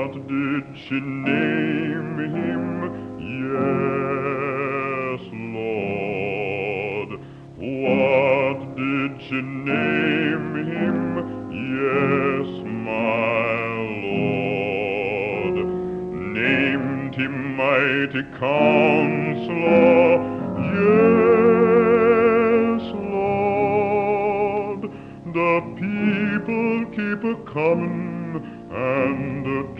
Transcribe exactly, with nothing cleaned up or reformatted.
What did she name him? Yes, Lord. What did she name him? Yes, my Lord. Named him Mighty Counselor. Yes, Lord. The people keep a-comin' and a